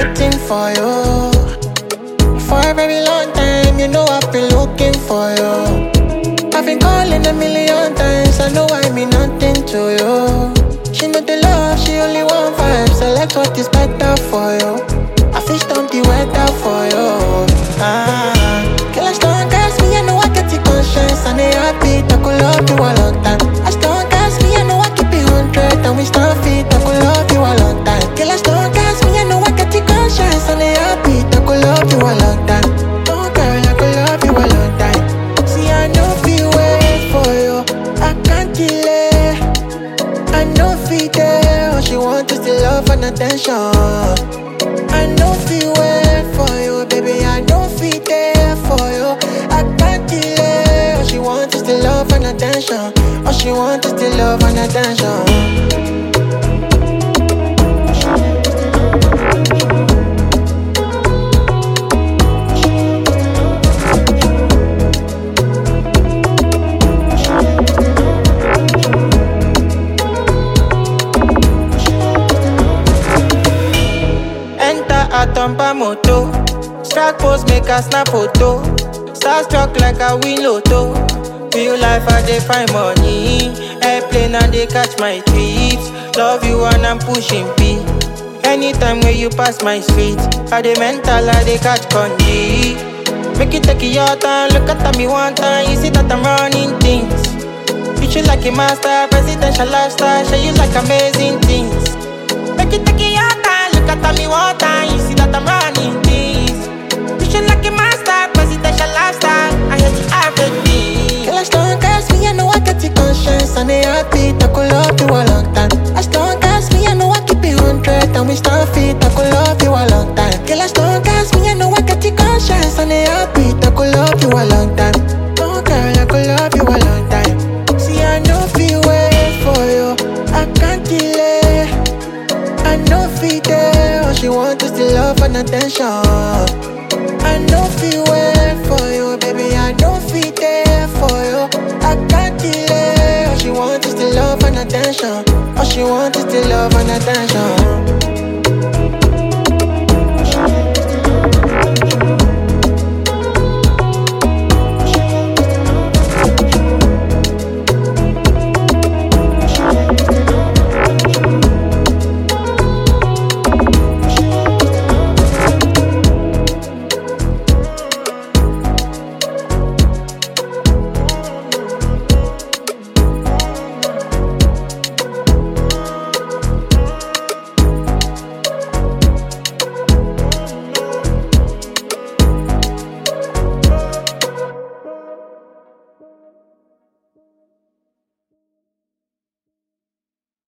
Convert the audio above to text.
waiting for you. For a very long time, you know I've been looking for you. I've been calling a million times, I know I mean nothing to you. She know the love, she only want vibes. Select what is better for you. I fish down the weather for you. Girl, I don't gas me, I know I get the conscience. And they happy, I could love you a long time. I don't gas me, I know I keep it 100. And we start fit, I could love you a long time. Girl, I don't gas me, I know I get the conscience. And they happy, I could love you a long time. Oh girl, I could love you a long time. See, I know feel wait for you, I can't delay. I know feel there, all she want is the love and attention. I know feel wait for you, baby, I know feel there for you. I can't delay, all she want is the love and attention. All she want is the love and attention. Atompa moto, strike pose make a snap photo. Starstruck like a win lotto. Real life I dey find money. Airplane and they catch my trips. Love you and I'm pushing P. Anytime when you pass my street, I dey mental, I dey catch conji. Make it take your time, look at me one time. You see that I'm running things. You should like a master, presidential lifestyle. Show you like amazing things. Make it take your time, look at me one time. You see that I'm running things. You should like a master, presidential lifestyle. I hate you everything. Girl, I don't gas me, I know I get the conscience. And they happy, I could love you a long time. I don't gas me, I know I keep it 100. And we start fit, I could love you a long time. Girl, I don't gas me, I know I get the conscience. And they happy, I could love you a long time. Oh girl, I could love you a long time. See, I know feel wait for you, I can't delay. I know feel there, all she want is the love and attention. I know feel wait for you, baby, I know feel there for you. I can't delay, all she want is the love and attention. All she want is the love and attention.